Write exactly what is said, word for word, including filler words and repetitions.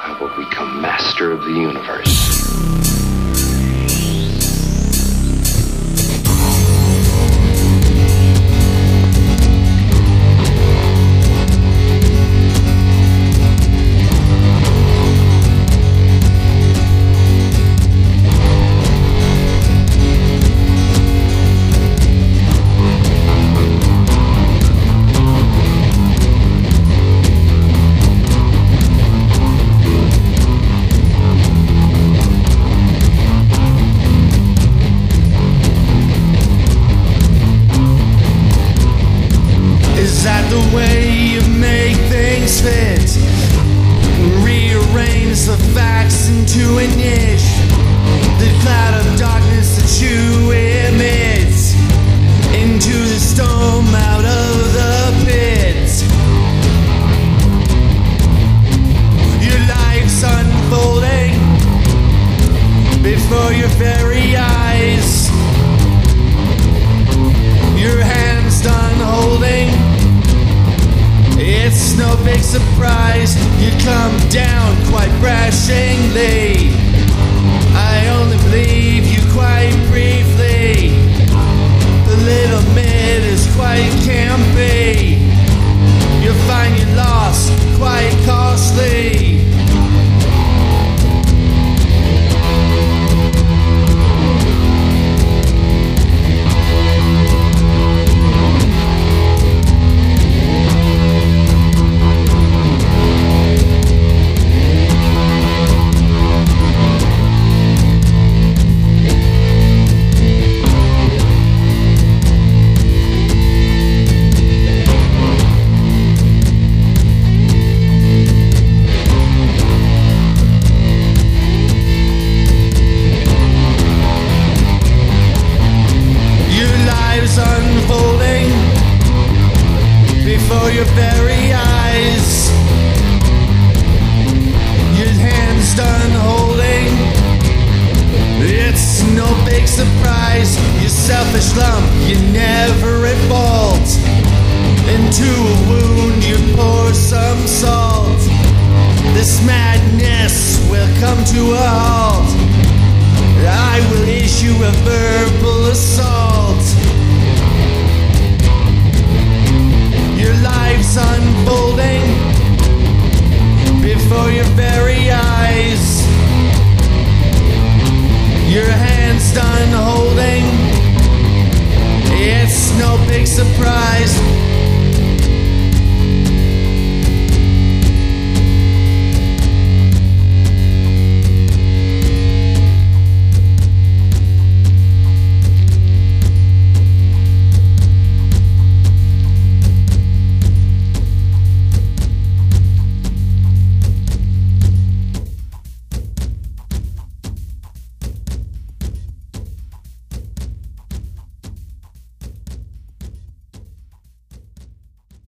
I will become master of the universe. Is that the way you make things fit? Rearrange the facts into a niche. The cloud of darkness that you emit into the storm out of the pit. Your life's unfolding before your very eyes. Your hands done holding. It's no big surprise you come down quite crashingly. I only believe you quite briefly. The little mid is quite campy. You'll find your loss quite costly. Unfolding before your very eyes. Your hands done holding. It's no big surprise. You selfish lump, you're never at fault. Into a wound you pour some salt. This madness will come to a halt. I will issue a verbal assault. Your life's unfolding before your very eyes. Your hands done holding. It's no big surprise